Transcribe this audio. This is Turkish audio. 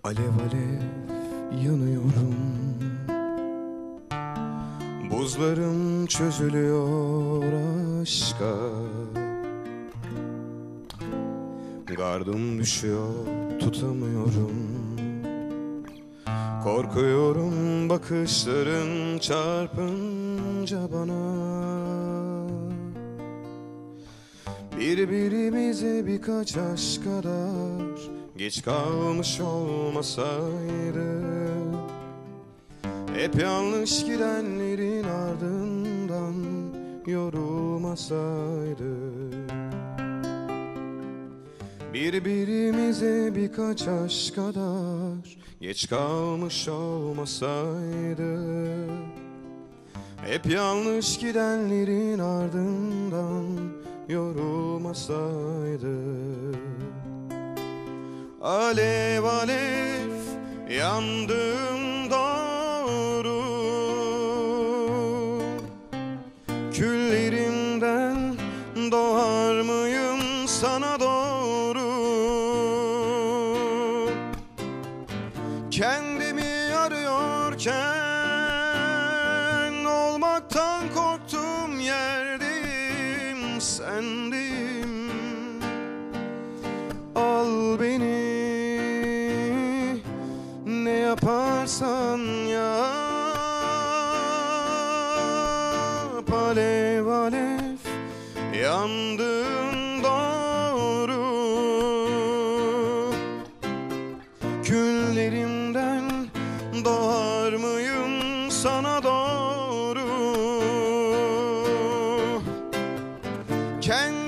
Alev alev yanıyorum, buzlarım çözülüyor aşka. Gardım düşüyor, tutamıyorum. Korkuyorum bakışların çarpınca bana. Birbirimize birkaç aşk kadar geç kalmış olmasaydı, hep yanlış gidenlerin ardından yorulmasaydı. Birbirimize birkaç aşk kadar geç kalmış olmasaydı, hep yanlış gidenlerin ardından yorulmasaydı. Alev alev yandım doğru, küllerimden doğar mıyım sana doğru? Kendimi arıyorken olmaktan korktuğum yerdeyim, sendeyim. Al beni, ne yaparsan yap. Alev alev yandım doğru, küllerimden doğar mıyım sana doğru? Kendi